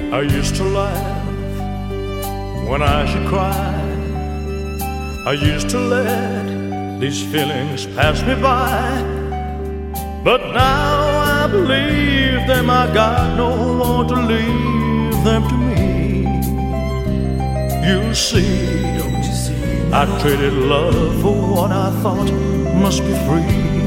I used to laugh when I should cry. I used to let these feelings pass me by. But now I believe them, I got no one to leave them to me. You see, I traded love for what I thought must be free.